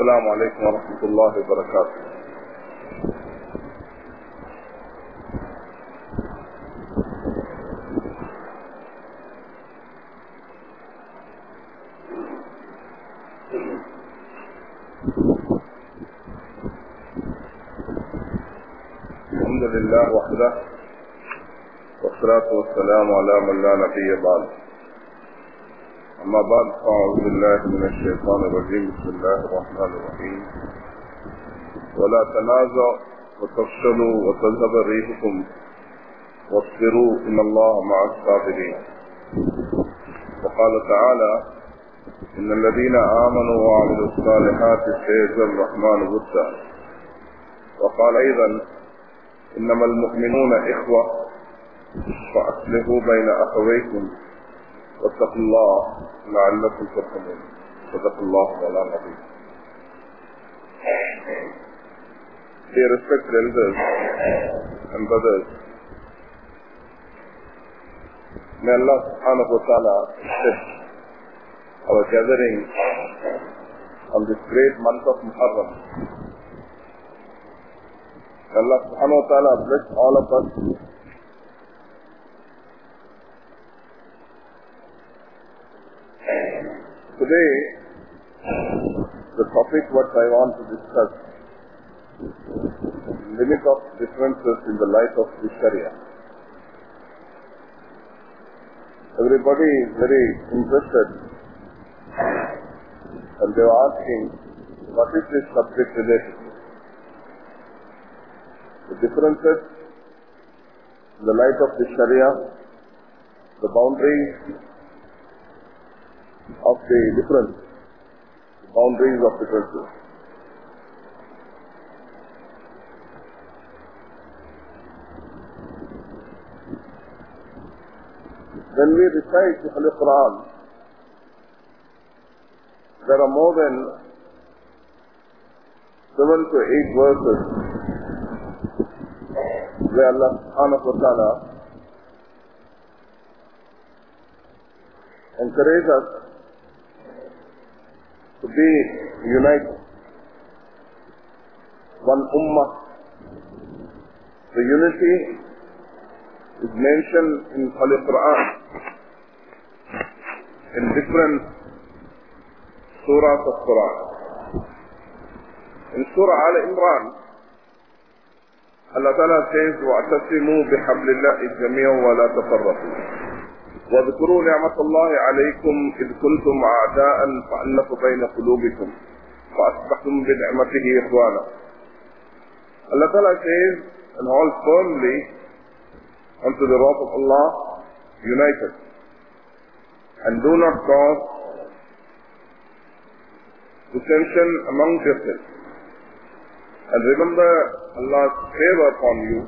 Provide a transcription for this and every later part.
السلام عليكم ورحمة الله وبركاته. الحمد لله وحده والصلاة والسلام على من لا نبي بعد. أما بعد فأعوذ بالله من الشيطان الرجيم. بسم الله الرحمن الرحيم. ولا تنازعوا وتفشلوا وتذهب ريحكم واصبروا إن الله مع الصابرين. وقال تعالى إن الذين آمنوا وعملوا الصالحات سيجزي الرحمن ودا. وقال أيضا إنما المؤمنون إخوة فأصلحوا بين أخويكم واتقوا الله لعلكم ترحمون. صدق الله وعلى نبي. Dear respected elders and brothers, may Allah subhanahu wa ta'ala accept our gathering on this great month of Muharram. Allah subhanahu wa ta'ala bless all of us today. The topic what I want to discuss, limit of differences in the light of the Sharia. Everybody is very interested and they are asking what is this subject related to. The differences in the light of the Sharia, the boundaries of the difference, the boundaries of differences. When we recite the Holy Quran, there are more than 7 to 8 verses where Allah subhanahu wa ta'ala encourages us to be united, one ummah. The unity is mentioned in Holy Quran in different surahs of Quran. In Surah Al-Imran, Allah Ta'ala says, وَأَتَسِمُوا بِحَبْلِ اللَّهِ جَمِيعًا وَلَا تَفَرَّقُوا وَاذْكُرُوا نِعْمَةَ اللَّهِ عَلَيْكُمْ إِذْ كُنْتُمْ أَعْدَاءً فَأَلَّفَ بَيْنَ قُلُوبِكُمْ فَأَصْبَحْتُمْ بِنِعْمَتِهِ إِخْوَانًا. Allah Ta'ala says, and hold firmly unto the rope of Allah, united, and do not cause dissension among yourselves. And remember Allah's favor upon you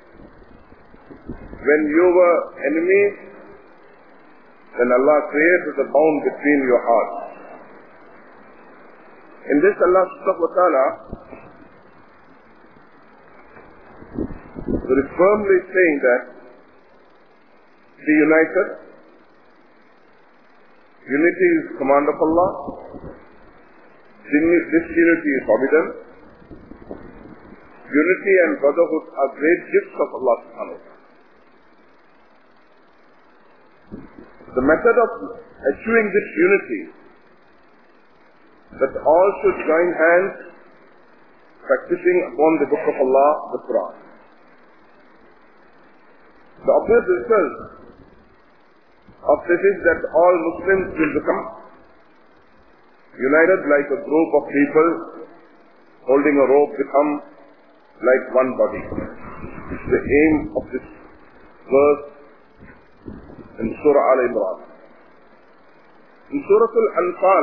when you were enemies. Then Allah created a bond between your hearts. In this, Allah subhanahu wa ta'ala very firmly saying that be united. Unity is command of Allah. Disunity is forbidden. Unity and brotherhood are great gifts of Allah subhanahu wa ta'ala. The method of achieving this unity, that all should join hands practicing upon the book of Allah, the Quran. The obvious result of this is that all Muslims will become united like a group of people holding a rope, become like one body. It's the aim of this verse in Surah Al-Imran. In Surah Al-Anfal,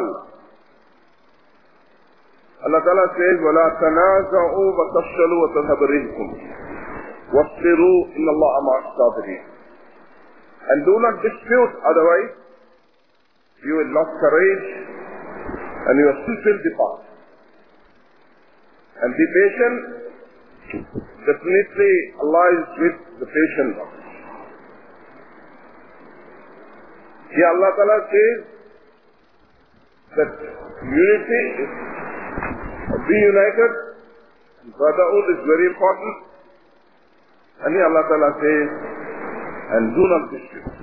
Allah Ta'ala says, وَلَا تَنَازَعُوا وَتَفْشَلُوا وَتَذْهَبَ رِيحُكُمْ وَاصْبِرُوا إِنَّ اللَّهَ مَعَ الصَّابِرِينَ. And do not dispute, otherwise you will lose courage and you will fulfill the path. And be patient. Definitely Allah is with the patient one. Here Allah Ta'ala says that unity is Be united. Brotherhood is very important. And here Allah Ta'ala says, and do not dispute.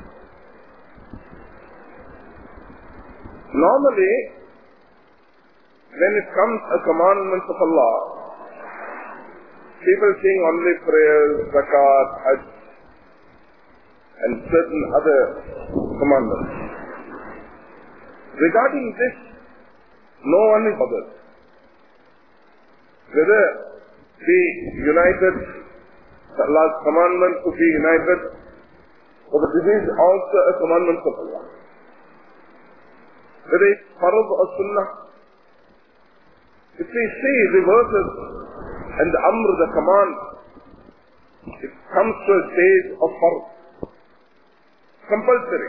Normally, when it comes a commandment of Allah, people sing only prayers, zakat, hajj, and certain other commandments. Regarding this, no one is bothered. Whether be united, Allah's commandment to be united, or this is also a commandment of Allah. Whether it's farad or sunnah, if we see the verses and the amr, the command, it comes to a stage of farad, compulsory.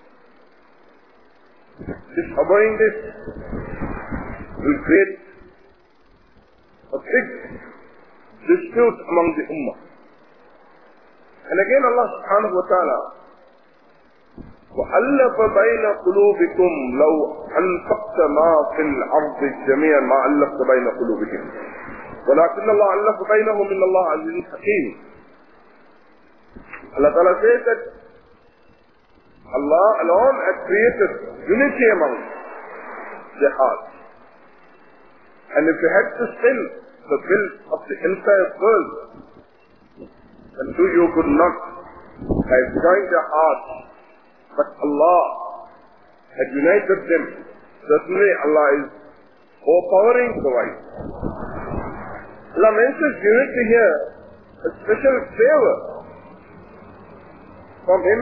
Disobeying this will create a big dispute among the ummah. And again Allah subhanahu wa ta'ala, وَأَلَّفَ بَيْنَ قُلُوبِكُمْ لَوْ أَنْفَقْتَ مَا فِي الْأَرْضِ جَمِيعًا مَا أَلَّفْتَ بَيْنَ قُلُوبِكُمْ وَلَكِنَّ اللَّهَ أَلَّفَ بَيْنَهُمْ إِنَّ اللَّهَ عَزِيزٌ حَكِيمٌ. Allah Ta'ala says that Allah alone has created unity among their hearts. And if you had to spin the will of the entire world, then you could not have joined their hearts, but Allah had united them. Certainly Allah is overpowering the wise. Allah mentions unity here, a special favor from Him,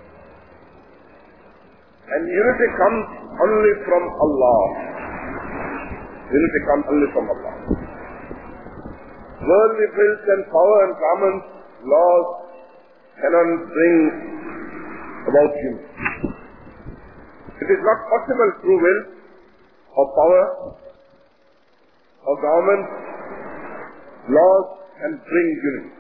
and unity comes only from Allah. Unity comes only from Allah. Worldly wills and power and garments, laws cannot bring about unity. It is not possible through will or power or government, laws can bring unity.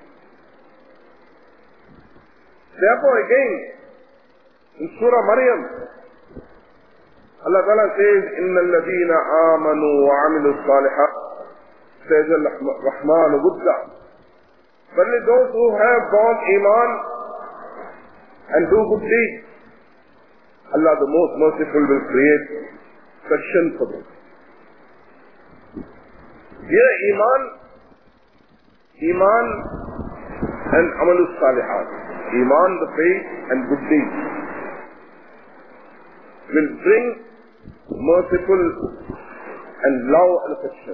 Therefore again, in Surah Maryam, Allah Ta'ala says, إِنَّ الَّذِينَ آمَنُوا وَعَمِلُوا الصَّالِحَاتِ سَيَجْعَلُ الرَّحْمَنُ وُدًّا. Only those who have born Iman and do good deeds, Allah the most merciful will create section for them. Here Iman and Amalus Salihat. Iman, the faith, and good deeds will bring merciful and love and affection.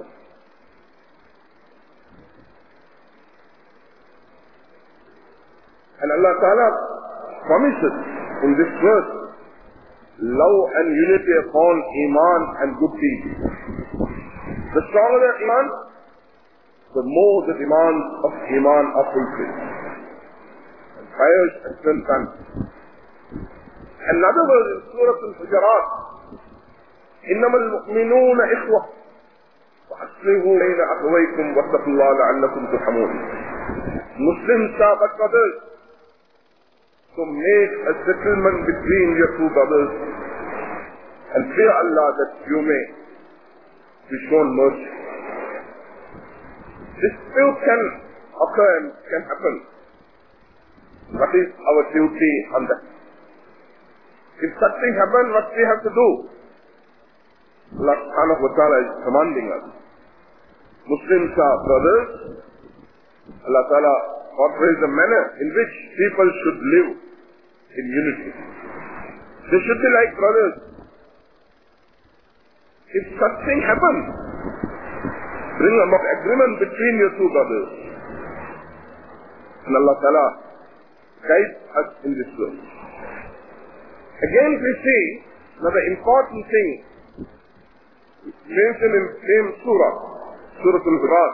And Allah Ta'ala promises in this verse love and unity upon Iman and good deeds. The stronger the Iman, the more the demands of Iman are fulfilled. And prayers and strength. Another verse in Surah Al-Hujurat, إِنَّمَا الْمُؤْمِنُونَ إِخْوَةٌ وَأَصْلِحُوا بَيْنَ أَخَوَيْكُمْ وَاتَّقُوا اللَّهَ لَعَلَّكُمْ تُرْحَمُونَ. Muslims are but brothers. So make a settlement between your two brothers and fear Allah that you may be shown mercy. Dispute can occur and can happen. What is our duty on that? If such thing happens, what we have to do? Allah subhanahu wa ta'ala is commanding us. Muslims are brothers. Allah ta'ala portrays the manner in which people should live in unity. They should be like brothers. If such thing happens, bring about agreement between your two brothers. And Allah Ta'ala guides us in this verse. Again we see another important thing mentioned in the same surah, Surah Al-Hujurat.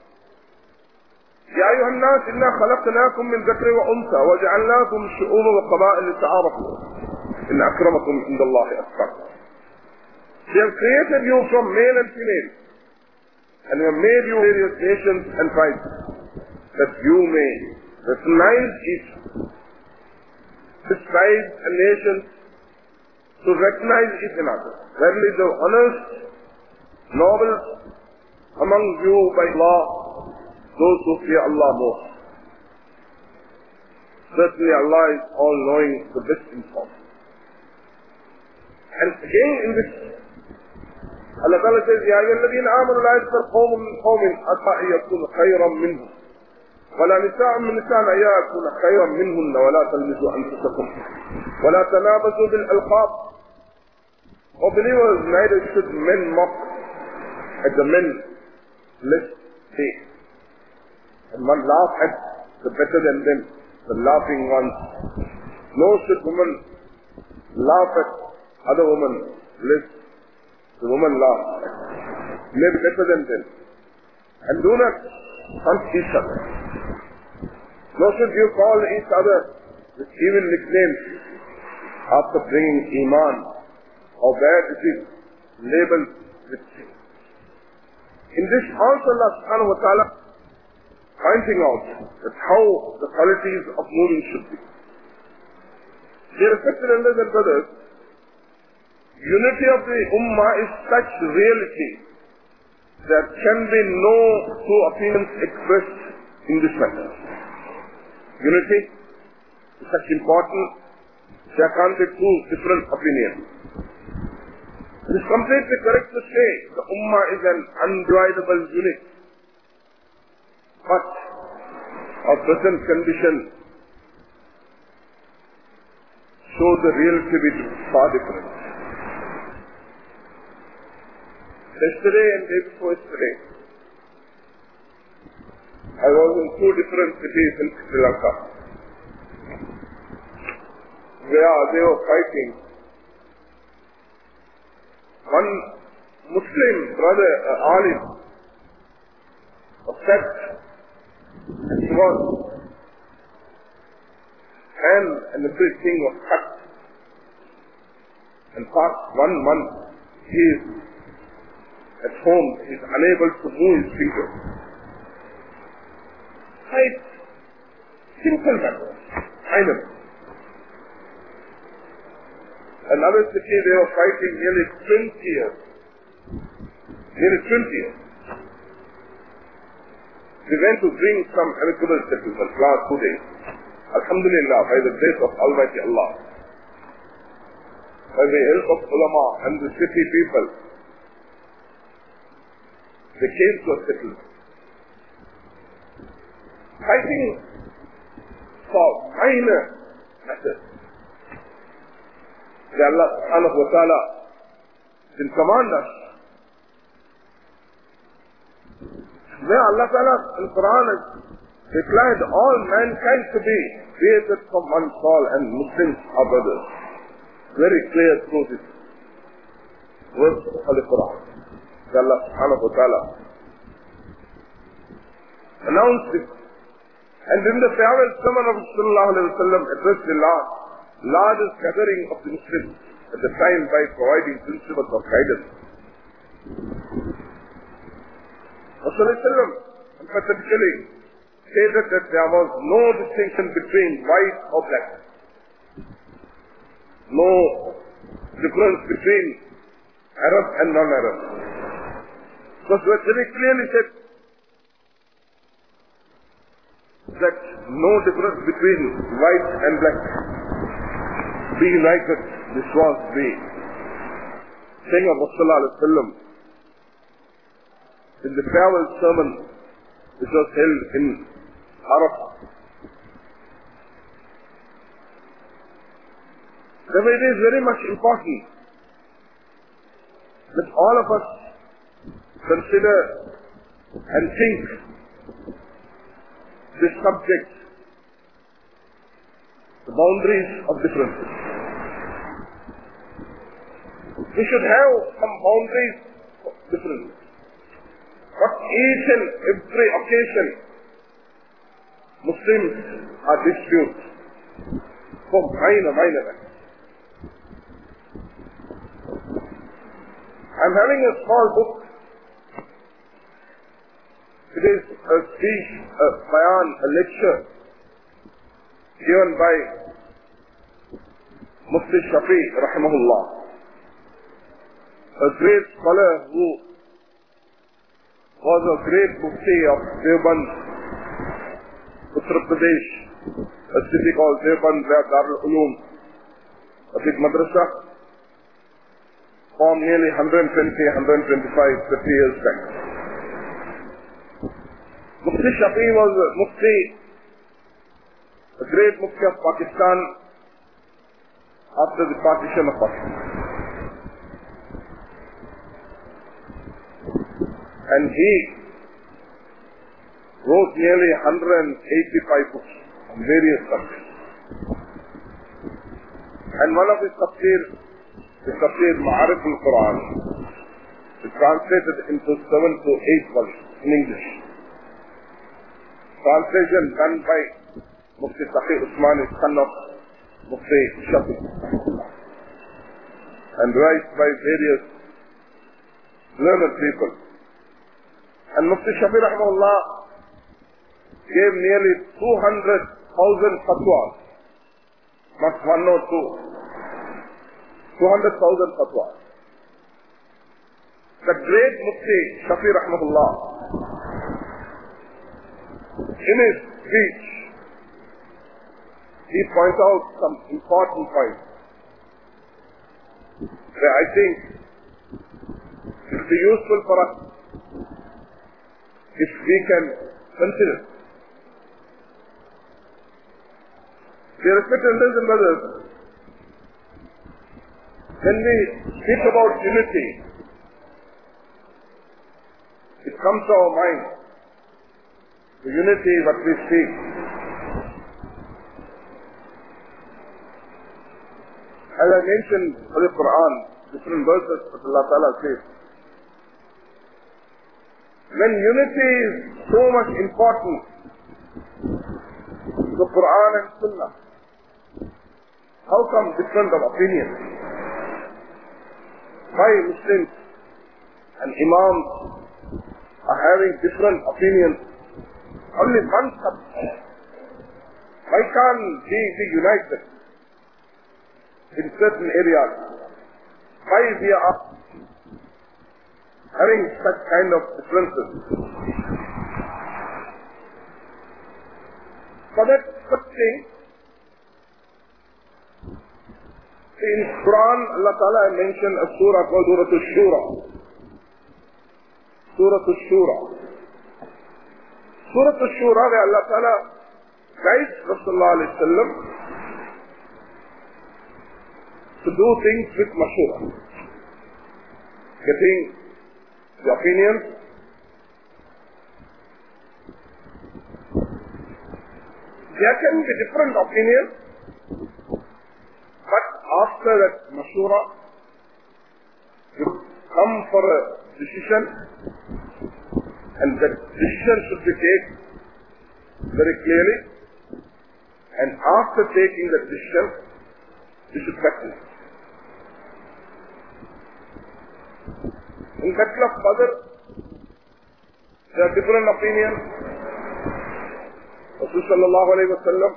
يا أيها الناس إنا خلقناكم من ذكر وأنثى وجعلناكم شعوبا وقبائل لتعارفوا إن أكرمكم عند الله أتقاكم. We have created you from male and female, and we have made you various nations and tribes, that you may recognize each this tribes and nations to recognize each another. Verily the honest, noble, among you by Allah those who fear Allah most. Certainly Allah is all-knowing, the best informed. And again in this, Allah Ta'ala says, يَا أَيُّهَا الَّذِينَ آمَنُوا لَا يَسْخَرْ قَوْمٌ مِّنْ قَوْمٍ عَسَىٰ أَن يَكُونُوا خَيْرًا مِّنْهُمْ وَلَا نِسَاءٌ مِّن نِّسَاءٍ عَسَىٰ أَن يَكُونَ خَيْرًا مِّنْهُنَّ وَلَا تَلْمِزُوا أَنفُسَكُمْ وَلَا تَنَابَزُوا بِالْأَلْقَابِ. O believers, neither should men mock at the men less they, and one laugh at the better than them, the laughing ones. Nor should women laugh at other women less the woman laugh, maybe better than them. And do not hunt each other. Nor should you call each other with evil nicknames after bringing Iman, or bad disease labeled with sin. In this also Allah subhanahu wa ta'ala pointing out that how the qualities of moving should be. Dear respected elders and brothers, unity of the Ummah is such reality that can be no two opinions expressed in this matter. Unity is such important, there can't be two different opinions. It is completely correct to say the Ummah is an undividable unit. But our present condition shows the reality to be far different. Yesterday and day before yesterday, I was in two different cities in Sri Lanka, where they were fighting. One Muslim brother, alim, was sacked, and he was, and everything was cut. And past 1 month, he is at home, he is unable to move his fingers. Quite simple matter, I know. Another city, they were fighting nearly 20 years. Nearly 20 years. We went to bring some amicable settlement last 2 days. Alhamdulillah, by the grace of Almighty Allah, by the help of ulama and the city people, they came to a settlement. Fighting for minor matters. That Allah subhanahu wa ta'ala will command us. Where Allah ta'ala in Quran has declared all mankind to be created from one soul and Muslims are brothers. Very clear through this verse of the Quran. That Allah subhanahu wa ta'ala announced it. And in the farewell sermon of Sallallahu Alaihi Wasallam addressed the largest gathering of the Muslims at the time by providing principles of guidance. Rasulullah emphatically stated that there was no distinction between white or black, no difference between Arab and non-Arab. Because we very clearly said that no difference between white and black. Be united, this was the saying of Rasulullah in the farewell sermon which was held in Arafah. Therefore it is very much important that all of us consider and think this subject, the boundaries of differences. We should have some boundaries of differences. But each and every occasion, Muslims are dispute for minor matters. I am having a small book. It is a speech, a bayan, a lecture given by Mufti Shafi rahimahullah, a great scholar who was a great mufti of Deoband, Uttar Pradesh, a city called Deoband, where Darul Uloom, a big madrasa, formed nearly 125, 30 years back. Mufti Shafi was a mufti, a great mufti of Pakistan after the partition of Pakistan. And he wrote nearly 185 books on various subjects. And one of his tafsir is Tafsir Ma'arif al-Quran. It's translated into 7 to 8 volumes in English. Translation done by Mufti Taqi Usman, is son of Mufti Shafi, and revised by various learned people. And Mufti Shafi Rahimahullah gave nearly 200,000 fatwas, not one or two, 200,000 fatwas. The great Mufti Shafi Rahimahullah, in his speech, he points out some important points that I think will be useful for us if we can consider. Dear respected elders and brothers, when we speak about unity, it comes to our mind, the unity what we speak. As I mentioned in the Quran, different verses that Allah Ta'ala says, when unity is so much important to Quran and Sunnah, how come different of opinions? Why Muslims and Imams are having different opinions? Only one subject. Why can't we be united in certain areas? Why we are having such kind of differences? For that first thing, in Quran, Allah Ta'ala mentioned a surah called Surah Al-Shura. Surah Al-Shura. Surah Al-Shura, where Allah Ta'ala guides Rasulullah Sallallahu Alaihi Wasallam to do things with mashura, getting the opinions. There can be different opinions, but after that mashura, you come for a decision, and that decision should be taken very clearly, and after taking that decision, you should practice. In Battle of Badr, there are different opinions. Rasul Sallallahu Alaihi Wasallam,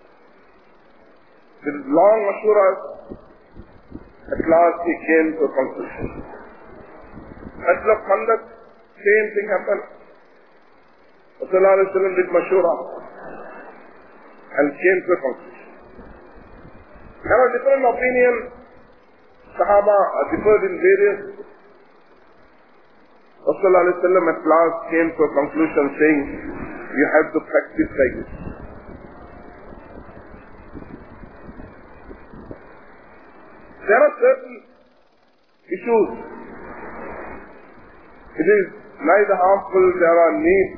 with long mashuras, at last he came to a conclusion. Battle of Khandaq, same thing happened. Rasul Sallallahu Alaihi Wasallam did mashura and came to a conclusion. There are different opinions. Sahaba are differed in various. Rasulullah Sallallahu Alaihi Wasallam at last came to a conclusion saying, you have to practice like this. There are certain issues. It is neither harmful, there are needs.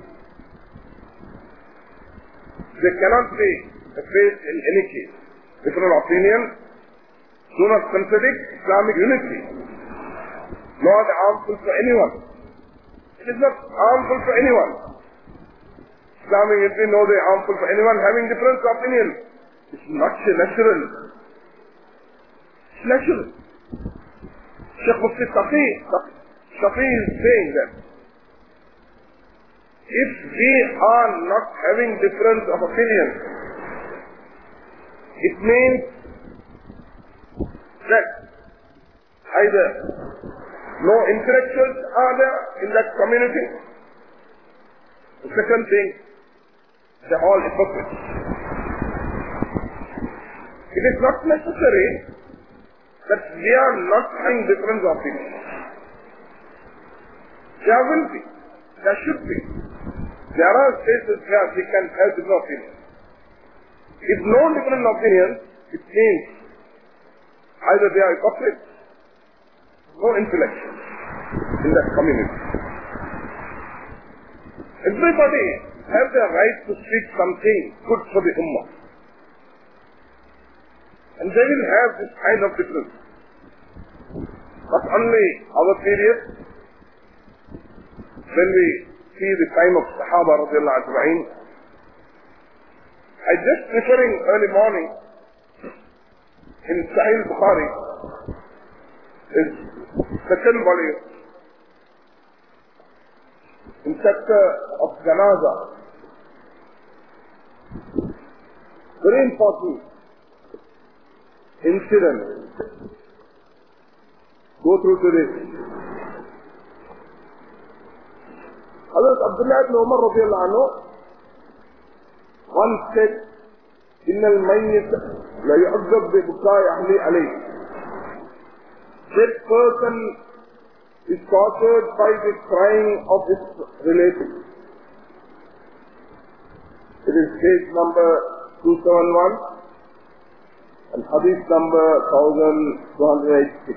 They cannot be faced in any case. Different opinions do not contradict Islamic unity, nor are they harmful for anyone. It is not harmful for anyone. Islamic unity, nor they are harmful for anyone having different opinions. It's not natural. It's natural. Shaykh Mufti Taqi Shafi is saying that if we are not having difference of opinion, it means that either no intellectuals are there in that community, The second thing, they're all hypocrites. It is not necessary that we are not having difference of opinion. There will be. There should be. There are cases where we can have different opinions. If no different opinions, it means either they are hypocrites, no intellectual in that community. Everybody has the right to speak something good for the Ummah. And they will have this kind of difference. Not only our period, when we see the time of Sahaba radiallahu ajma'in, I just referring early morning in Sahih Bukhari, is second volume, in chapter of Janaza. Very important incident. Go through to this. Hazrat Abdullah ibn Umar radiallahu anhu once said, "Inna al-mayyit la yu'azzab bi bukai ahli alayh." That person is tortured by the crying of his relatives. It is page number 271 and hadith number 1286.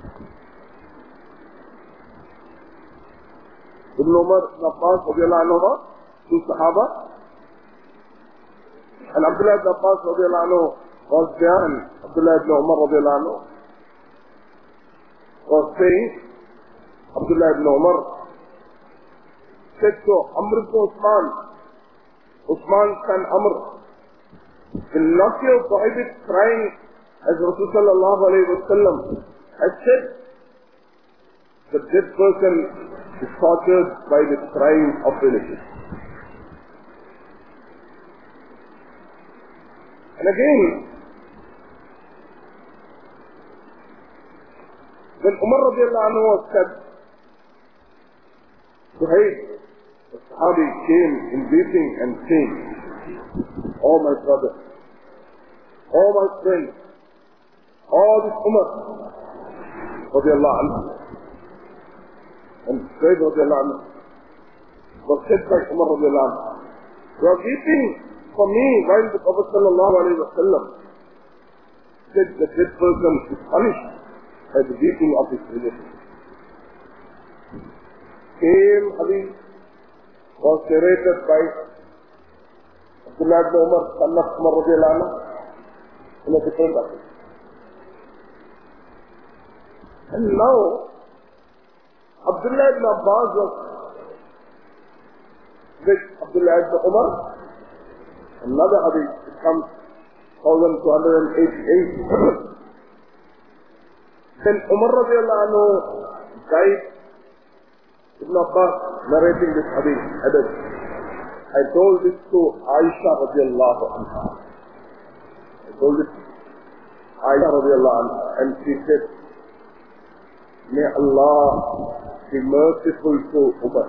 Ibn Umar ibn Abbas radiallahu anhu, two Sahaba, and Abdullah ibn Abbas radiallahu anhu was there, and Abdullah ibn Umar radiallahu anhu was saying, Abdullah ibn Umar said to Amr ibn Usman, Usman's son Amr, will not you prohibit crying as Rasul sallallahu alayhi wa sallam has said that this person is tortured by the crying of relatives. And again, when Umar radiallahu anhu was said, Suhaib, the Sahabi came in weeping and saying, "Oh my brother, oh my friend, oh this Umar radiallahu anhu." And Suhaib radiallahu anhu was said by Umar radiallahu anhu, "You are weeping for me while the Prophet sallallahu alayhi wa sallam said that this person is punished by the weeping of his relatives." Same hadith was narrated by Abdullah ibn Umar, son of Umar radiallahu anhu, in a different hadith. And now, Abdullah ibn Abbas was with Abdullah ibn Umar. Another hadith, it comes 1288. Then Umar radiallahu anhu died. Ibn Abbas narrating this hadith added, "I told this to Aisha radiallahu anha." I told it to Aisha radiallahu anha, and she said, "May Allah be merciful to Umar.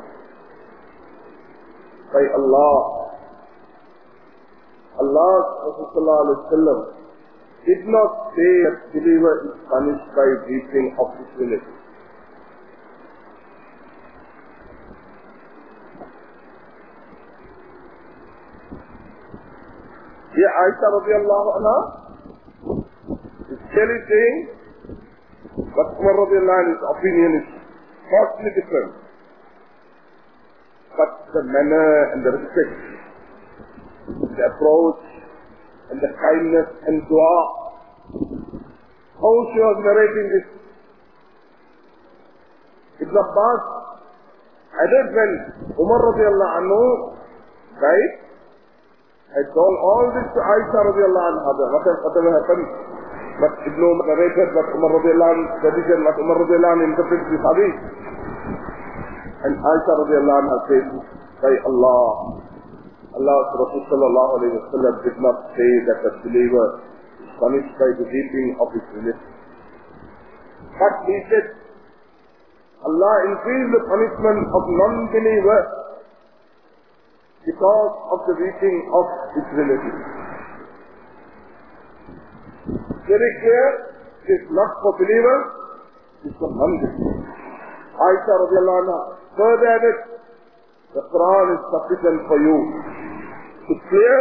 By Allah, Allah sallallahu alayhi wa sallam did not say that believer is punished by weeping of his relatives." Here Aisha radiallahu anha is clearly saying that Umar radiallahu anhu's opinion is totally different. But the manner and the respect, the approach and the kindness and dua, how she was narrating this. Ibn Abbas added, when Umar radiallahu anhu died, I told all this to Aisha radiallahu anha, whatever happened. But Ibn Umar narrated what Umar radiallahu anhu tradition, what Umar radiallahu anhu interprets this hadith. And Aisha radiallahu anha said, by Allah, Allah's Rasul sallallahu alayhi wa sallam did not say that a believer is punished by the weeping of his relatives. But he said, Allah increased the punishment of non-believers because of the weeping of his relatives. Very clear, it is not for believers, it is for non-believers. Aisha radiallahu anha further added, the Quran is sufficient for you to clear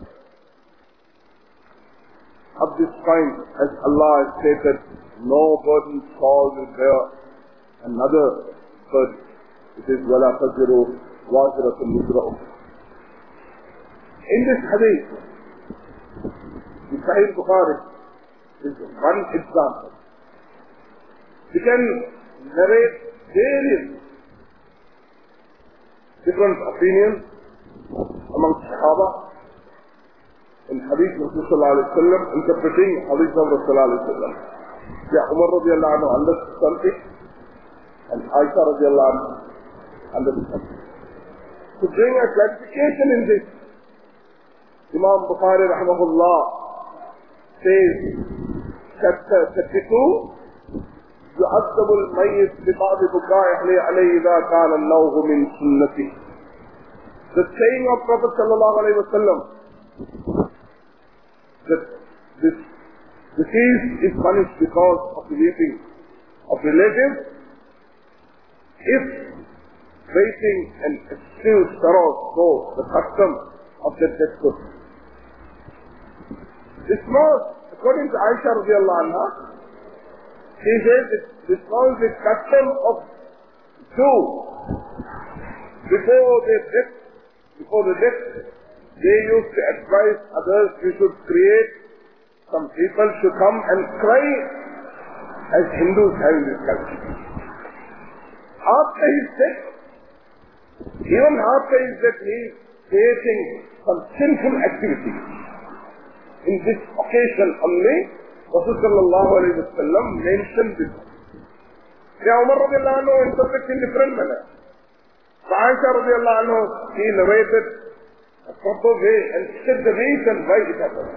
up this point, as Allah has stated, no burden fall will bear another burden. It is wala taziru waziratun wizra ukhra. In this hadith, the Sahih Bukhari is one example. We can narrate various different opinions among Sahaba in Hadith of Rasulullah interpreting Hadith of Rasulullah. Umar radiallahu anhu understood something and Aisha radiallahu anhu understood something. To bring a clarification in this, Imam Bukhari rahimahullah says, chapter 32, يعذب الميت ببعض بكائه عليه إذا كان النوم من سنته. The saying of Prophet sallallahu alaihi wasallam that this deceased is punished because of the weeping of relatives if waiting and excuse sorrow for the custom of the death person. This was, according to Aisha radiallahu anha, she says this was the custom of Jews before the death, they used to advise others, you should create some people should come and cry as Hindus have in this culture. After his death, even after his death, he is creating some sinful activity. In this occasion only, Rasulullah sallallahu alayhi wa sallam mentioned this. Umar radiallahu anhu interpreted in different manner. Aisha radiallahu anhu, he narrated a proper way and said the reason why it happened.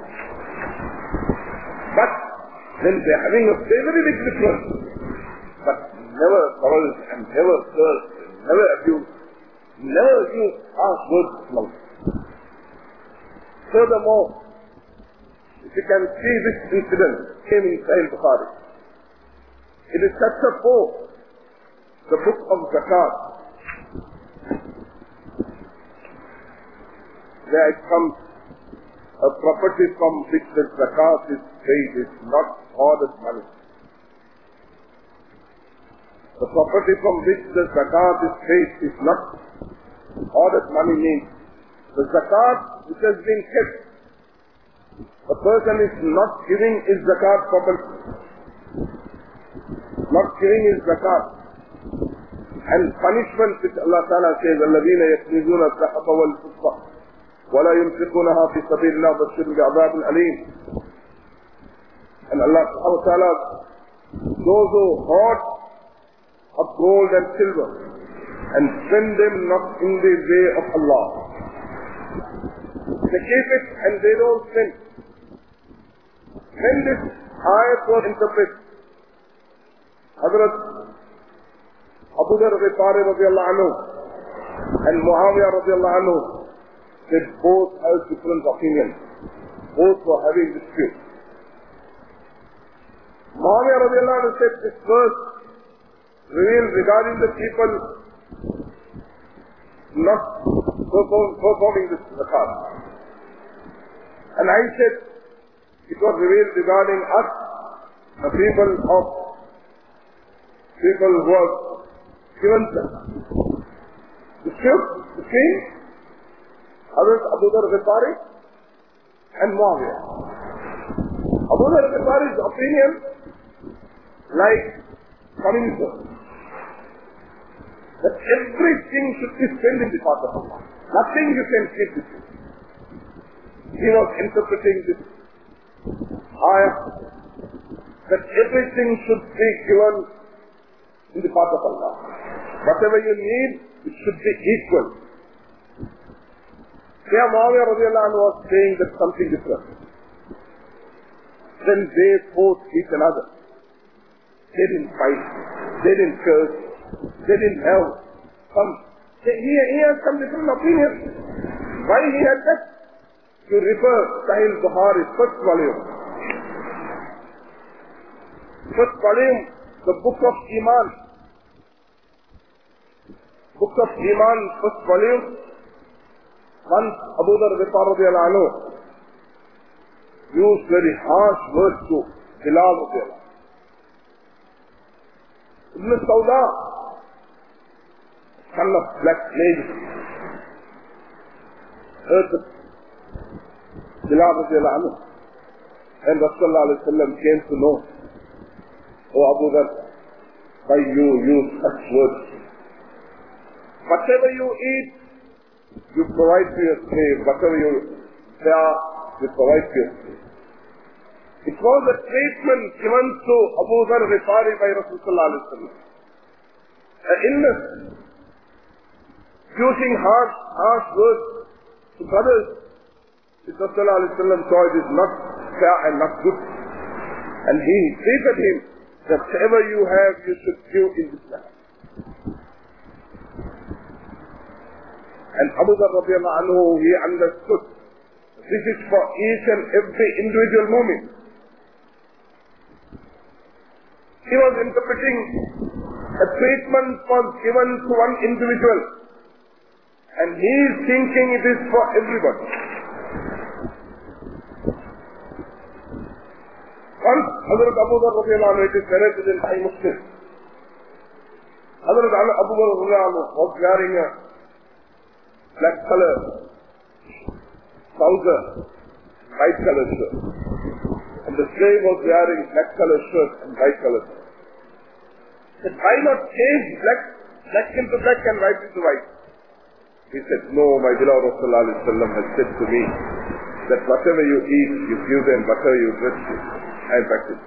But then they are having a very big difference. But never quarrels and never cursed, never abused, never used harsh words of mouth. Furthermore, if you can see this incident came in Sahih Bukhari. It is chapter 4, the book of Zakat. There it comes, a property from which the zakat is paid is not ordered money. The property from which the zakat is paid is not ordered money means the zakat which has been kept. The person is not giving his zakat properly. Not giving his zakat. And punishment which Allah Ta'ala says, الَّذِينَ يَكْنِزُونَ الذَّهَبَ وَالْفِضَّةَ وَلَا يُنْفِقُونَهَا فِي سَبِيلِ اللَّهِ وَبَشِّرْهُم بِعَذَابٍ أَلِيمٍ. And Allah Ta'ala, those who hoard of gold and silver and spend them not in the way of Allah. They keep it and they don't spend. When this ayat was interpreted, Hazrat Abu Dharr Ghifari radiallahu anhu and Muawiyah radiallahu anhu, they both have different opinions. Both were having dispute. Muawiyah radiallahu anhu said this verse revealed regarding the people not performing this zakat. And I said it was revealed regarding us, the people who have given them. Dispute between Hazrat Abu Dharr Ghifari and Muawiyah. Abu Dharr Ghifari's opinion, like communism, that everything should be spent in the path of Allah. Nothing you can keep with you. He was interpreting this ayah that everything should be given in the path of Allah. Whatever you need, it should be equal. Here Muawiyah radiallahu anhu was saying that something different. Then they fought each another. They didn't fight. They didn't curse. They didn't have some. He has some different opinions. Why he had that? To refer Sahih Bukhari, first volume. First volume, the Book of Iman. Book of Iman, first volume. Once Abu Dharr radhiyallahu anhu used very harsh words to Bilal radhiyallahu anhu. Ibn Sawda, son of black slave, heard Bilal radhiyallahu anhu, and Rasulullah sallallahu alaihi wasallam came to know, oh Abu Dharr, why you use such words? Whatever you eat, you provide to your slave. Whatever you wear, you provide to your slave. It was a treatment given to Abu Dharr Ghifari by Rasulullah sallallahu alaihi wasallam. An illness, using harsh words to brothers. Rasulullah sallallahu alaihi wasallam saw it is not fair and not good. And he treated him that whatever you have, you should give in this land. And Abu Dharr radhiyallahu anhu, he understood this is for each and every individual moment. He was interpreting a treatment was given to one individual, and he is thinking it is for everybody. Once Hazrat Abu Dharr radhiyallahu anhu, it is narrated in Sahih Muslim, Hazrat Abu Dharr radhiyallahu anhu was wearing a black color trouser, white color shirt, and the slave was wearing black color shirt and white color shirt. He said, why not change black into black and white into white? He said, no, my beloved Rasulullah has said to me that whatever you eat, you give them, whatever you dress, I practice.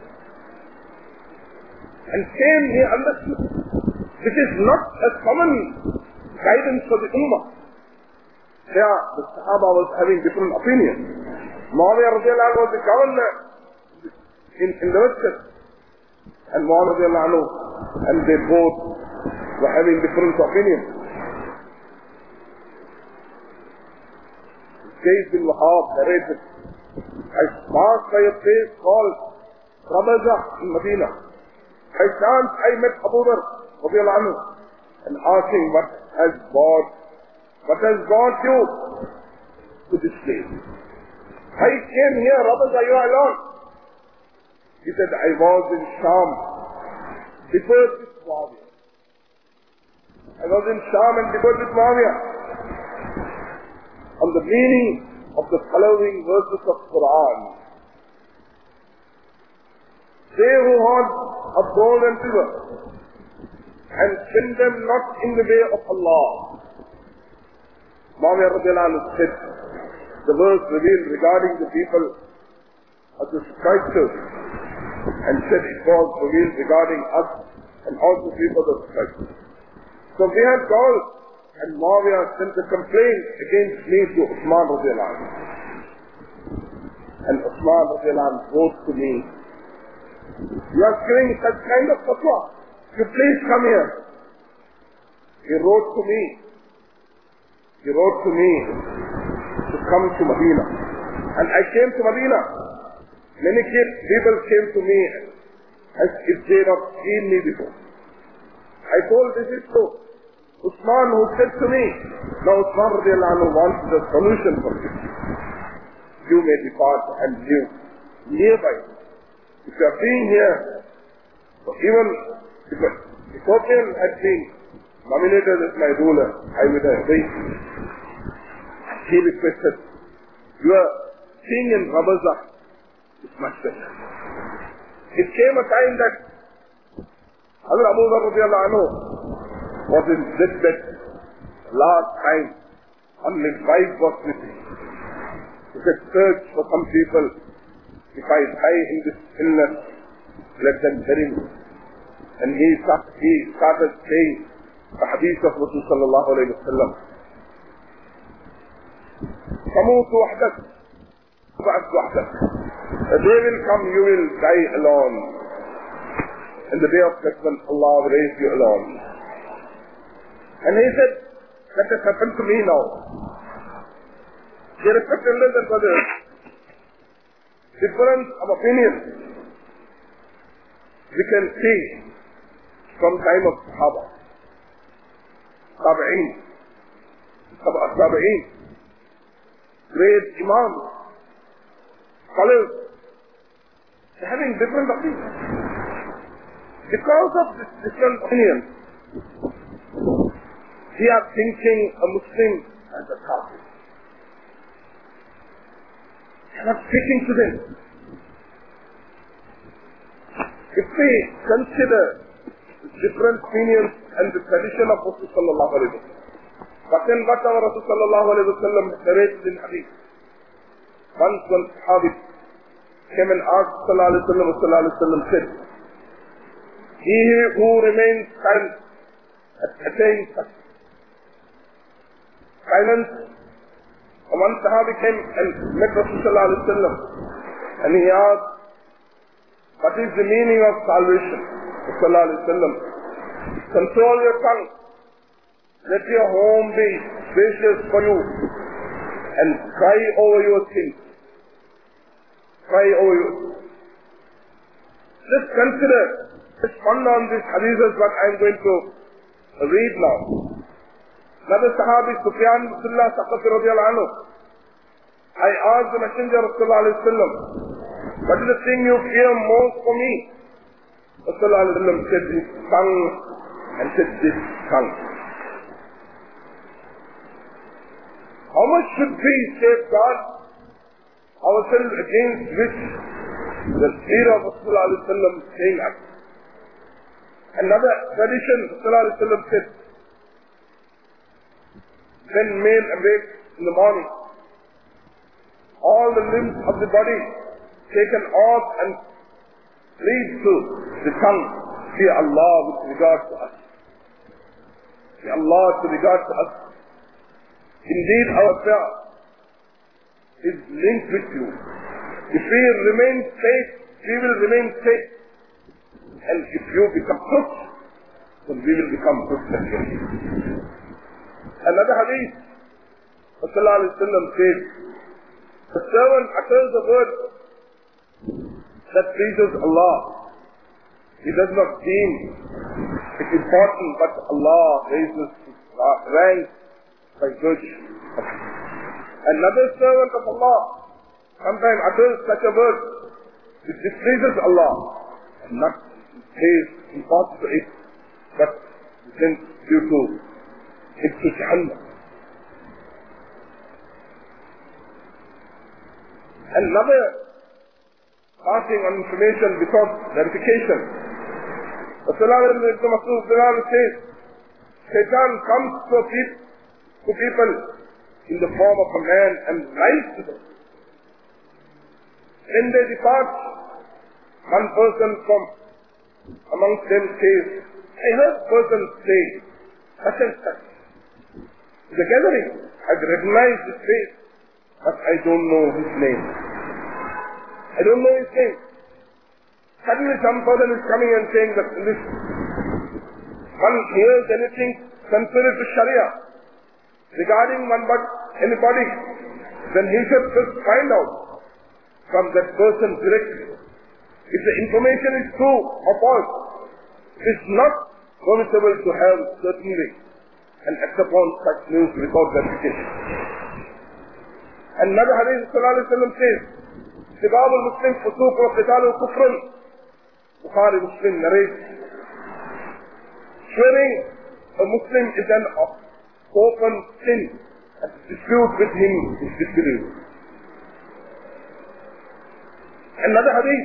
And same, he understood. This is not a common guidance for the Ummah. There, the Sahaba was having different opinions. Muawiyah radhiyallahu anhu was the governor in the West, and Muawiyah radhiyallahu anhu, and they both were having different opinions. Zayd bin Wahab narrated, I passed by a place called Rabazah in Medina. By chance I met Abu Dharr radhiyallahu anhu and asked him what has brought you to this place? I came here, Rabazah, you are alone. He said, I was in Sham before this Muawiyah. I was in Sham and before this Muawiyah. On the meaning of the following verses of Quran. They who hold a gold and silver and spend them not in the way of Allah. Muawiyah radhiyallahu anhu said, the verse revealed regarding the people of the strikers, and said it was revealed regarding us and also people of the strikers. So we had called, and Muawiyah sent a complaint against me to Uthman radhiyallahu anhu. And Uthman radhiyallahu anhu wrote to me, you are giving such kind of fatwa, you please come here. He wrote to me to come to Medina. And I came to Medina. Many people came to me as if they had not seen me before. I told this is to Uthman, who said to me, now Uthman radhiyallahu anhu wants a solution for this. You may depart and live nearby. If you are being here, so even if Ethiopian had been nominated as my ruler, I would have obeyed. He requested, your being in Rabazah is much better. It came a time that Hazrat Abu Dharr radhiyallahu anhu was in deathbed. Last time, only his wife was with him. He said, search for some people. If I die in this illness, let them bury me. And he started saying the hadith of Rasul sallallahu alayhi wa sallam. تموت وحدك وبعث وحدك. The day will come, you will die alone. In the day of judgment, Allah will raise you alone. And he said, that has happened to me now. They respect elders and brothers. Difference of opinion we can see from time of Sahaba, Tabi'een, great Imams, scholars, having different opinions. Because of this different opinion, we are thinking a Muslim as a Kafir. We are not speaking to them. If we consider different opinions and the tradition of Rasul sallallahu alayhi wa sallam, what our Rasul sallallahu alayhi wa sallam narrated in hadith. Once one Sahabi came and asked sallallahu alayhi wa sallam, said, he who remains silent attains silence. One Sahabi came and met Rasul sallallahu alayhi wa sallam, and he asked, what is the meaning of salvation? Sallallahu alayhi wa sallam, control your tongue, let your home be spacious for you, and cry over your sins. Cry over your sins. Just consider, just ponder on this hadith is what I am going to read now. Another Sahabi, Sufyan Abdullah Saqafi radiallahu anhu, I asked the Messenger of Sallallahu alayhi wa sallam, what is the thing you fear most for me? Sallallahu alayhi wa sallam said his tongue, and said this tongue. How much should we safeguard ourselves against which the fear of Sallallahu alayhi wa sallam saying us? Another tradition, Sallallahu alayhi wa sallam said, when male awakes in the morning, all the limbs of the body taken off and lead to the tongue, fear Allah with regard to us. Fear Allah with regard to us. Indeed, our fear is linked with you. If we remain safe, we will remain safe. And if you become crook, then we will become crook again. Another hadith, Sallallahu alayhi wa sallam says, the servant utters the word that pleases Allah. He does not deem it important, but Allah raises his rank by virtue of it. Another servant of Allah sometimes utters such a word which displeases Allah, and not pays importance to it, but sends due to it to Jahannam. Another passing on information without verification. Rasulullah says, Shaitan comes to people in the form of a man and lies to them. When they depart, one person from amongst them says, I heard person say, such and such. The gathering, I recognize his face, but I don't know his name. I don't know his name. Suddenly some person is coming and saying that this one hears anything contrary to Sharia regarding anybody, then he should just find out from that person directly. If the information is true or false, it is not permissible to have certainly and act upon such news without verification. Another hadith Sallallahu alayhi wa sallam says, Sibab al-Muslim fusuq wa qital al-kufr. Bukhari Muslim narrates, swearing a Muslim is an open sin, and dispute with him is disbelief. Another hadith,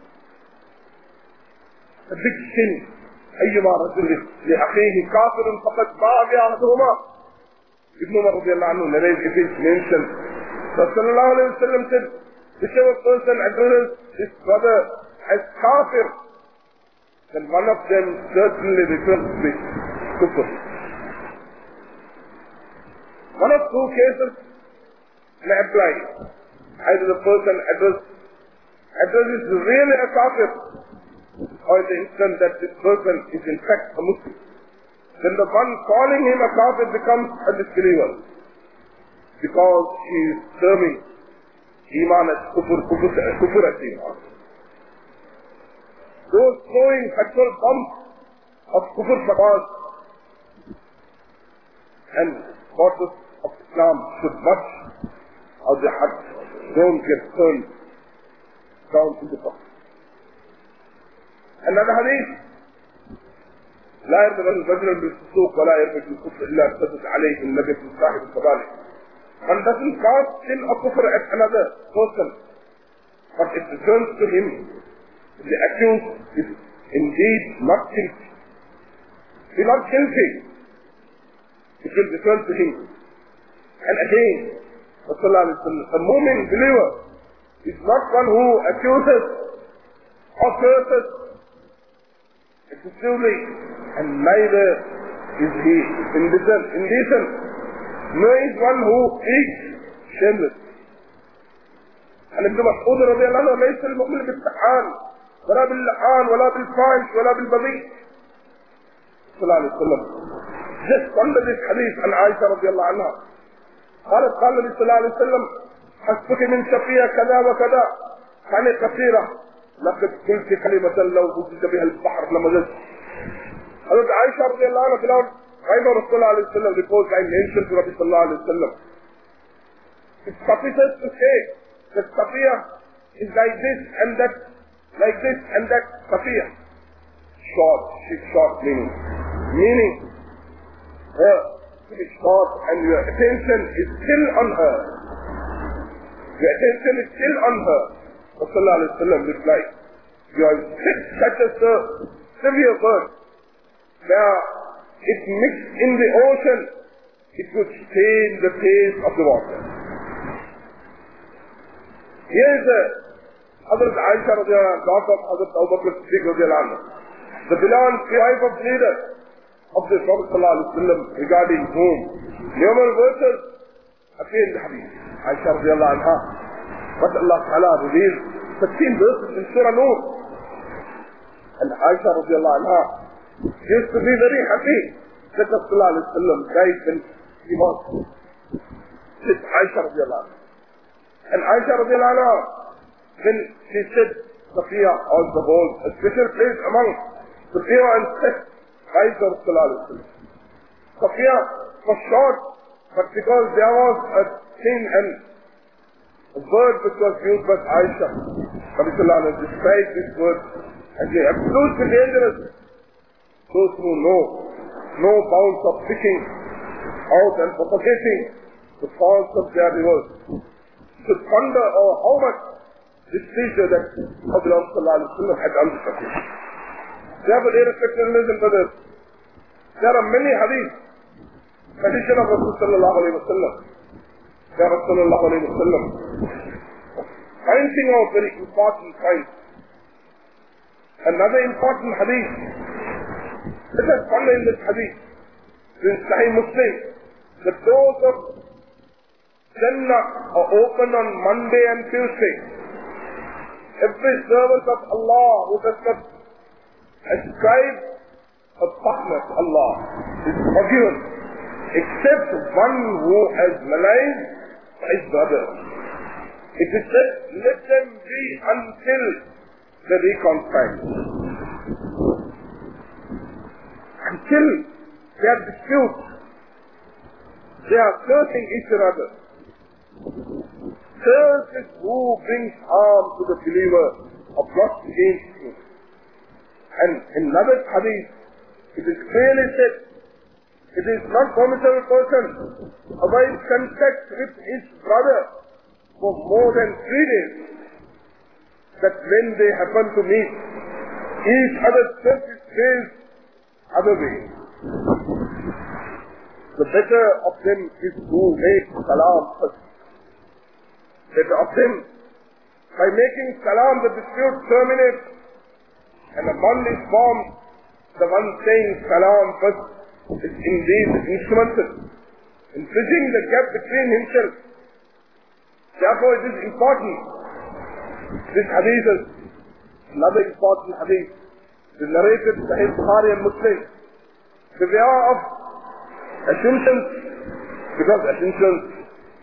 a big sin, أيما رجل لأخيه كافر فقد باع بأحدهما. Ibn Umar radiallahu anhu narrates, it is mentioned, Rasulullah alayhi wa sallam said, whichever person addresses his brother as kafir, then one of them certainly returns with kufr. One of two cases may apply. Either the person addresses really a kafir, or in the instant that this person is in fact a Muslim. Then the one calling him a kafir becomes a disbeliever. because she is serving Iman as kufr as Iman. Those throwing petrol pumps of kufr fatwas and forces of Islam should watch how the heart don't get turned down to the top. Another hadith, لا يرضى الرجل بالفسوق ولا يرضى بالكفر إلا ارتدت عليه النبي صاحب الكبائر. One doesn't cast sin or kufr at another person, but it returns to him. The accused is indeed not guilty. He is not guilty. It will return to him. And again, the mu'min believer is not one who accuses or curses excessively, and neither is he indecent, nor is one who is shameless. And Ibn Mas'ud radiallahu anhu, ليس المؤمن بالتحان ولا باللعان ولا بالفاحش ولا بالبذيء. صلى الله عليه وسلم. Just under this hadith عن عائشة رضي الله عنها قالت قال النبي صلى الله عليه وسلم حسبك من شقية كذا وكذا كانت كثيرة لقد قلت كلمة لو وجد بها البحر لمزجت. حضرت عائشة رضي الله عنها قالت قال رسول الله عليه وسلم reports I mentioned to Rabbi sallallahu alayhi wa sallam. It's sufficient to say that Safiya is like this and that, like this and that Safiya. Short, she's short meaning. Meaning, her is short and your attention is still on her. Your attention is still on her. Rasulullah alayhi wa sallam replied, you are such a severe bird. Now, if mixed in the ocean, it would stain the taste of the water. Here is Hazrat Aisha radiallahu anha, daughter of Hazrat Abu Bakr Siddiq radiallahu anhu, the beloved wife of leader of the Prophet sallallahu alaihi wasallam, regarding whom numerous verses appear in the hadith. Aisha radiallahu anha, but Allah Ta'ala revealed 15 verses in Surah Nur. And Aisha radiallahu anha used to be very happy that Rasulullah sallallahu alaihi wasallam died when he was with Aisha radiallahu anha. And Aisha radiallahu anha, when she said Safiya also holds a special place among the pure and set wives of Rasulullah sallallahu alaihi wasallam. Safiya was short, but because there was a thing and a word which was used by Aisha, Rabbi sallallahu alaihi wasallam described this word as the absolutely dangerous. Those who know no bounds of picking out and propagating the faults of their rivers should ponder how much this feature that Prophet sallallahu alaihi wasallam had undertaken. Therefore, dear respected and brothers, there are many hadith tradition of Rasul sallallahu alaihi wasallam. Ya Rasulullah alaihi wasallam, pointing out very important points. Another important hadith. Let us follow in this hadith. In Sahih Muslim, the doors of Jannah are open on Monday and Tuesday. Every servant of Allah who does not ascribe a partner to Allah is forgiven, except one who has maligned his brother. It is said, let them be until they reconcile. Until they are dispute, they are cursing each other. Curse is who brings harm to the believer of not against him. And in another hadith, it is clearly said, it is not permissible person avoid contact with his brother for more than 3 days, that when they happen to meet, each other turns his face other way. The better of them is to make salam first. Better of them, by making salam, the dispute terminates and a bond is formed. The one saying salam first is indeed instrumental in bridging the gap between himself. Therefore, it is important. This hadith is another important hadith. It is narrated by Sahih Bukhari and Muslim. Beware of assumptions, because assumptions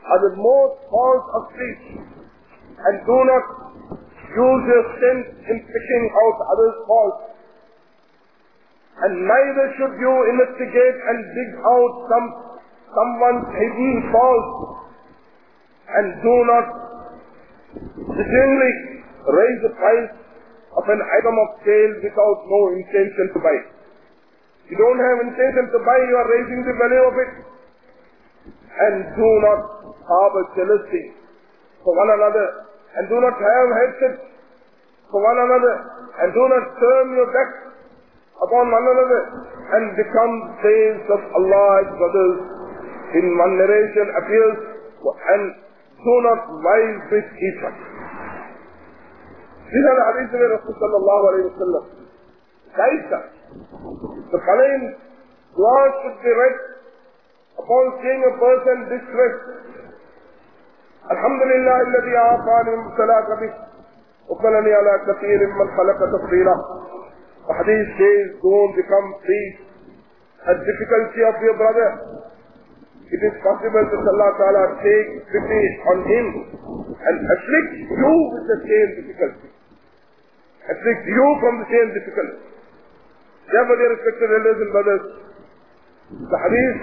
are the most false of speech, and do not use your strength in picking out others' faults. And neither should you investigate and dig out someone's hidden faults, and do not wittingly raise the price of an item of sale without no intention to buy. You don't have intention to buy, you are raising the value of it. And do not harbor jealousy for one another, and do not have hatred for one another, and do not turn your back upon one another, and become slaves of Allah's brothers. In one narration appears, and do not rise with each other. These are the hadiths of Rasul sallallahu alayhi wa sallam. Guide us. The following dua should be read upon seeing a person distressed. Alhamdulillah alladhi aafani min salaka bih uqalani ala kathirin man khalaqa tafdila. The hadith says, don't become pleased at difficulty of your brother. It is possible that Allah Ta'ala take pity on him and afflict you with the same difficulty. Afflict you from the same difficulty. Therefore, dear respected elders and brothers, the hadith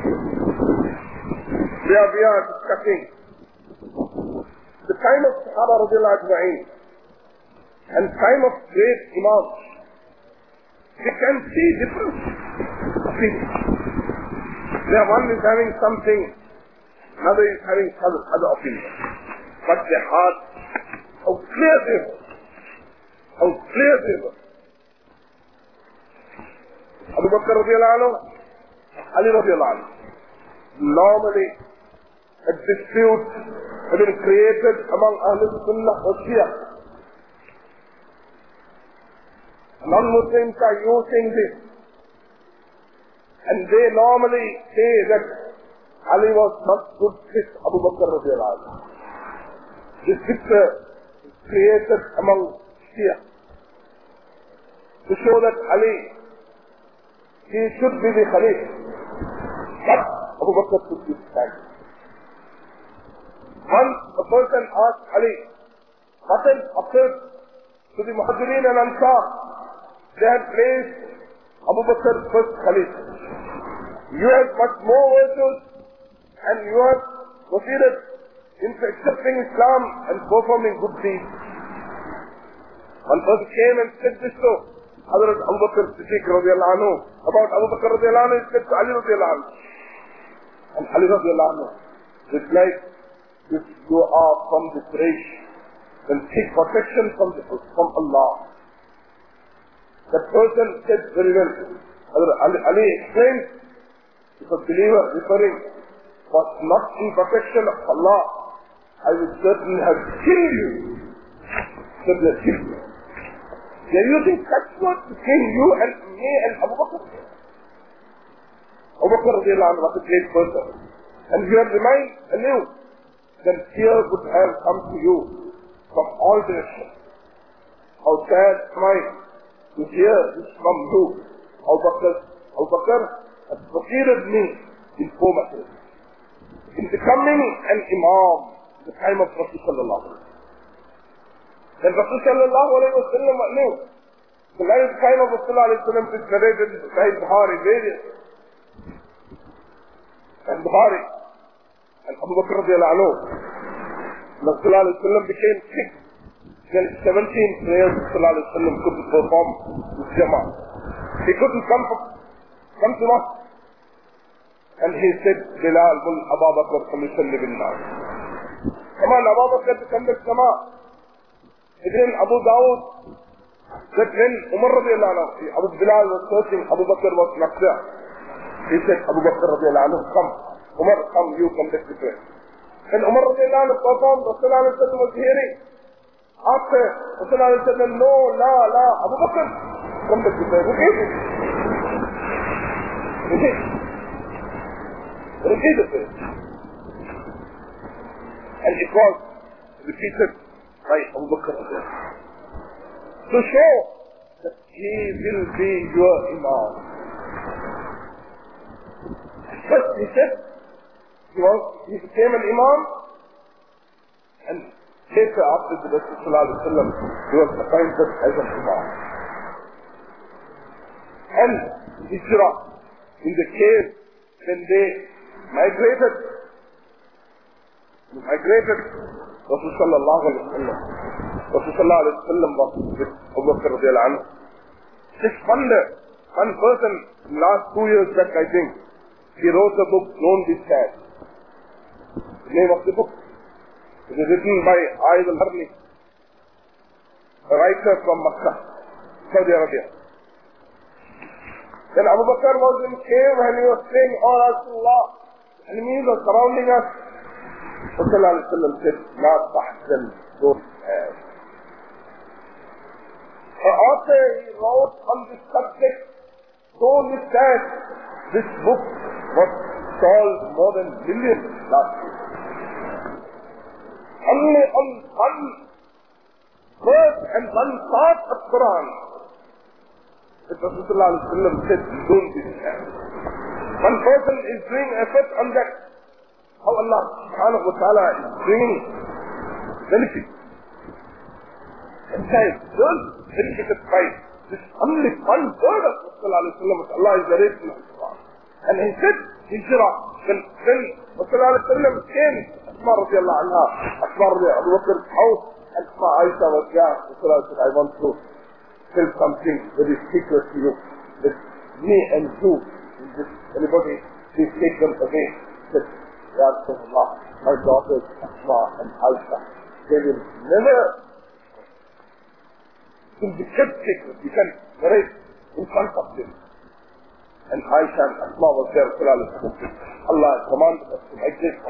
we are discussing the time of Sahaba radiallahu ajma'in and time of great Imams. We can see different opinions. Where one is having something, another is having other opinions. But their heart, how clear they were. How clear they were. Abu Bakr radiallahu anhu, Ali radiallahu anhu. Normally, a dispute has been created among Ahlul Sunnah or Shia. Non-Muslims are using this. And they normally say that Ali was not good with Abu Bakr radiallahu anhu. This picture is created among Shia to show that Ali, he should be the Khalif. But Abu Bakr took this time. Once a person asked Ali, what has occurred to the Muhajirin and Ansar? They had placed Abu Bakr first Khalif. You have much more virtues and you have proceeded in accepting Islam and performing good deeds. One person came and said this to Hazrat Abu Bakr Siddiq radiallahu anhu. About Abu Bakr radiallahu anhu, he said to Ali radiallahu anhu. And Ali radiallahu anhu replied, if you are from the Quraysh, then seek protection from Allah. That person said very well. Ali explained, if a believer referring was not in protection of Allah, I would certainly have killed you. Certainly have killed you. They are using such words to kill you and me and Abu Bakr. Abu Bakr radiallahu anhu was a great person. And if you had remained anew, then fear would have come to you from all directions. How sad am I to hear this from you. Abu Bakr has preceded me in 4 matters. In becoming an Imam in the time of Rasul sallallahu alayhi wa sallam. Then Rasul sallallahu alayhi wa sallam knew the lifetime of Rasul alayhi wa sallam is narrated in Sahih Bukhari, various. And Bukhari and Abu Bakr radiallahu anhu, Rasul alayhi wa sallam became sick. Then 17 prayers Rasul alayhi wa sallam couldn't perform with Jama'ah. He couldn't come to mosque. And he said, Bilal bin Abu Bakr Sallallahu bin Nas. Come on, Abu Bakr to conduct Jama'ah. Then Abu Dawud said, when Umar radiallahu anhu, Abu Bilal was searching, Abu Bakr was not there. He said, Abu Bakr radiallahu anhu, come. Umar, come, you conduct the prayer. When Umar radiallahu anhu performed, Rasulullah was hearing. After Rasulullah said, no, la, Abu Bakr, conduct the prayer. Repeat the prayer. And it was repeated by Abu Bakr to show that he will be your Imam. First he said, he became an Imam And later after the Rasul Sallallahu Alaihi Wasallam, he was appointed as an Imam. And Hijrah, in the cave, when they migrated, Rasul Sallallahu Alaihi Wasallam was with Abu Bakr radiallahu anhu. Just one person, last 2 years back I think, he wrote a book, Known This Sad. The name of the book. It is written by Aid al-Harni, a writer from Makkah, Saudi Arabia. Then Abu Bakr was in cave and he was saying, "Oh Rasulullah, enemies are surrounding us." Sallallahu Alaihi Wasallam said, "La tahzan, don't have." The author, he wrote on this subject, so sad. This book was sold more than millions last year. Only on one verse and one part of Quran, the Prophet ﷺ said, "Don't be sad." One person is doing effort on that. How Allah subhanahu wa ta'ala is bringing benefit. Inside, don't benefit by this only one word of Prophet ﷺ. Allah is narrating in the Quran. And he said, Hijrah, when Prophet ﷺ came, Asma radiallahu anha, Asma radiallahu Abu Bakr's house, and Asma Aisha was there. Prophet said, "I want to tell something very secret to you. That me and you, anybody, please take them away." He said, "Ya Rasulullah, my daughters Asma and Aisha, they will never be kept secret. You can narrate in front of them." And Aisha and Asma was there. Allah commanded us to make this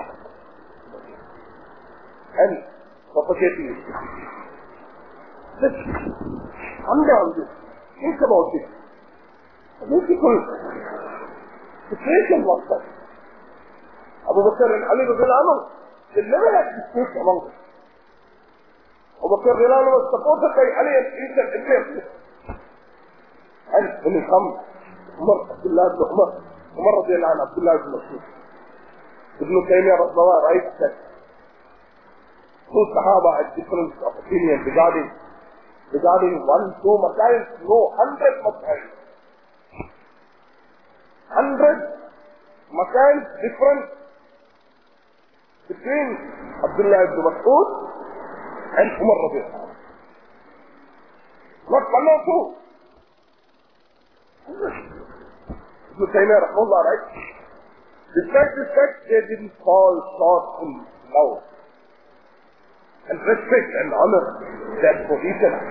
and propagating it. Let's ponder on this. Think about it. A beautiful situation was that. Abu Bakr and Ali radiallahu anhu, they never had disputes among them. Abu Bakr radiallahu anhu was supported by Ali and each and every of them. And when he comes, Umar radiallahu anhu, Abdullah ibn Mas'ud. Ibn Taymiyyah rahimahullah writes that two Sahaba had difference of opinion regarding 1-2 masail, no, 100 masail. 100 masail different between Abdullah ibn Mas'ud and Umar radiallahu anhu. Not 1 or 2. Ibn Taymiyyah rahimahullah writes, despite this fact, they didn't fall short in love and respect and honor that for each other.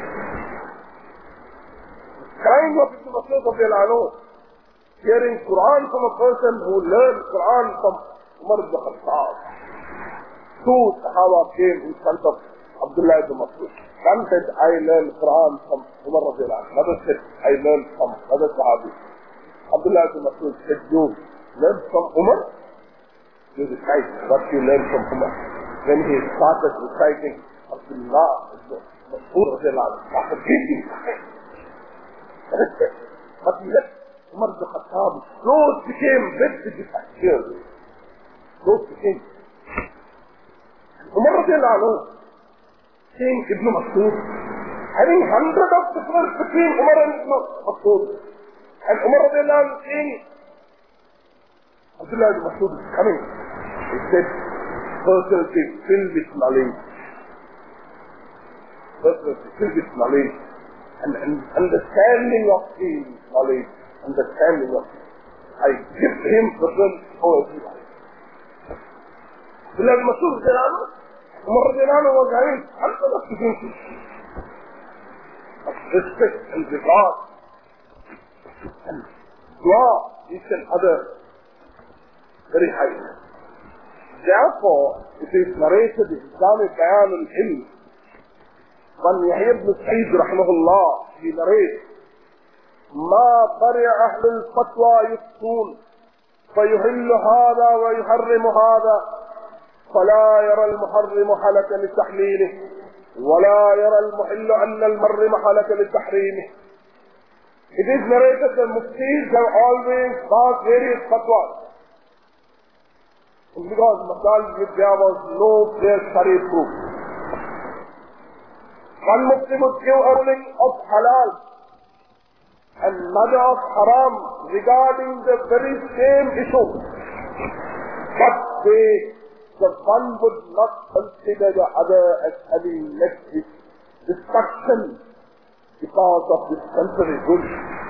Crying of Ibn Mas'ud radiallahu anhu, hearing Quran from a person who learned Quran from Umar ibn Khattab. Two Sahaba came in front of Abdullah ibn Mas'ud. One said, "I learned Quran from Umar radiallahu anhu." Another said, "I learned from other Sahabi." Abdullah ibn Mas'ud said, "You learned from Umar?" You recite what you learned from Umar. When he started reciting Abdullah ibn Mas'ud radiallahu anhu, after beating but he let Umar ibn Khattab, close became red with his tears. Close became. Umar radiallahu anhu, seeing Ibn Mas'ud, having 100 of difference between Umar and Ibn Mas'ud, and Umar radiallahu anhu seeing Abdullah ibn Mas'ud is coming, he said, "Personality filled with knowledge. Personality filled with knowledge and understanding of the knowledge, understanding of it. I give him present over everybody." Abdullah ibn Mas'ud radiallahu anhu, Umar radiallahu anhu was having 100 of differences of respect and regard and dua each and other very high. Therefore, it is narrated in Islamic Bayan al-Ilm, when Yahya ibn Sa'id rahimahullah, he narrates, "Ma bari'a ahl al-fatwa yuftun, فيحل هذا ويحرم هذا فلا يرى المحرم حلك لتحليله ولا يرى المحل أن المحرم حلك لتحريمه." It is narrated that Muftis have always passed various fatwas. Because there was no clear Shari proof. One Mufti would give a ruling of halal, another of haram regarding the very same issue. But the one would not consider the other as having met with destruction because of this contrary good.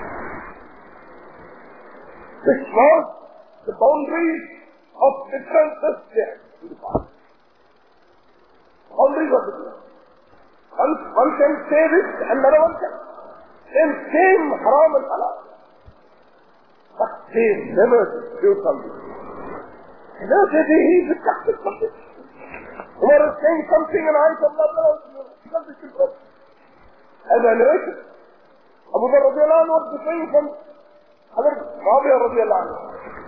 This was the boundaries of differences there in the past. Boundaries of difference. One can say this, another one can. Same haram and halal. But they never dispute on this. He is destructive from this. Umar is saying something and I said, Allah, as I narrated, Abu Bakr radiallahu anhu was differing from Hazrat Muawiyah radiallahu anhu.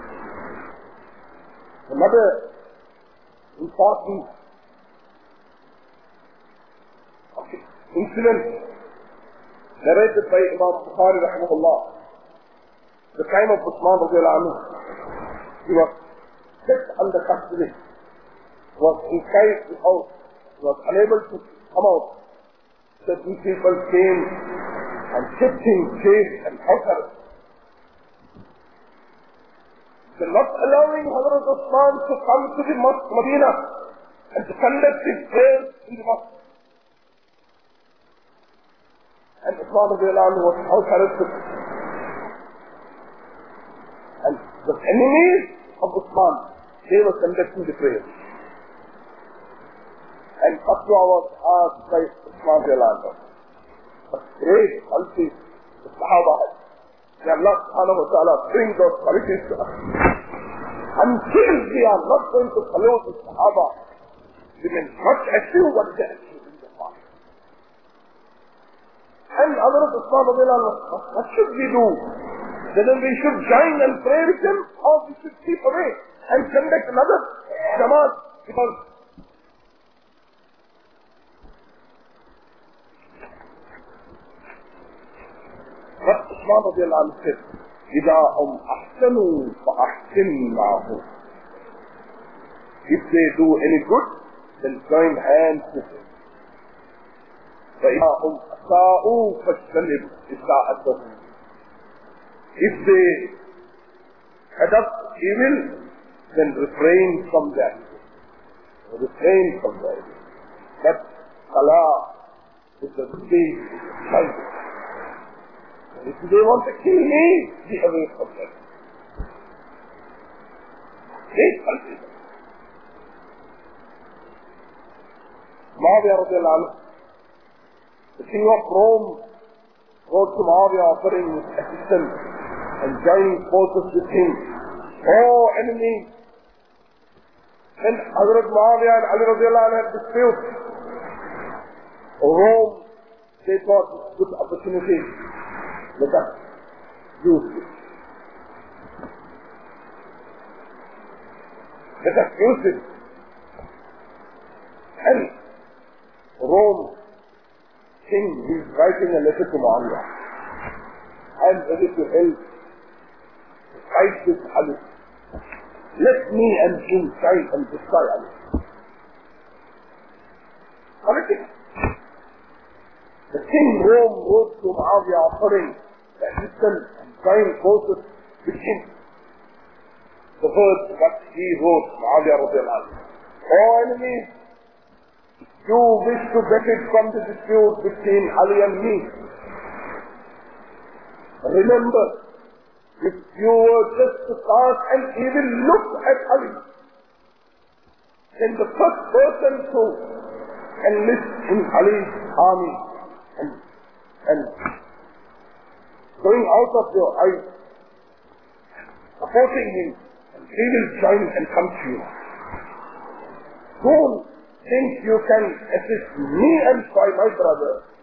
Another important incident narrated by Imam Bukhari rahimahullah. The time of Uthman radiallahu anhu, he was set under custody, was inside the house, was unable to come out. Certain people came and kept him safe and house. They are not allowing Hazrat Uthman to come to the mosque Medina and to conduct his prayers in the mosque. And Uthman was house arrested. And the enemies of Uthman, they were conducting the prayers. And fatwa was asked by Uthman radiallahu anhu. A great quality the Sahaba had. May Allah subhanahu wa ta'ala bring those qualities to us. Until we are not going to follow the Sahaba, we may not achieve what they achieved in the past. And Hazrat Uthman radiallahu anhu, what should we do? Whether we should join and pray with them, or we should keep away and conduct another Jamaat, because what Uthman radiallahu anhu said, إِذَا أَحْسَنُوا فَأَحْسِنْ مَعَهُمْ. If they do any good, then join hands with them. فَإِذَا أَسَاءُوا فَاجْتَنِبْ إِسَاءَتَهُمْ. If they adopt evil, then refrain from that. Refrain from that. That salah is the big fight. If they want to kill me, be away from that. Great country. Muawiyah radiallahu anhu, the king of Rome, wrote to Muawiyah offering assistance and joining forces with him. Oh enemy! Then Hazrat Muawiyah and Ali radiallahu anhu had dispute. Rome, they thought it's a good opportunity. Let us use it. Let us use it. And Rome king is writing a letter to Muawiyah. I am ready to help fight with Ali. Let me and you try and destroy Ali. Politics. The king Rome wrote to Muawiyah offering the assistance and join forces with him. The words that he wrote, Muawiyah radiallahu anhu. Oh enemies, you wish to benefit from the dispute between Ali and me. Remember, if you were just to cast an evil look at Ali, then the first person to enlist in Ali's army and going out of your eyes, supporting him, and he will join and come to you. Don't think you can assist me and my brother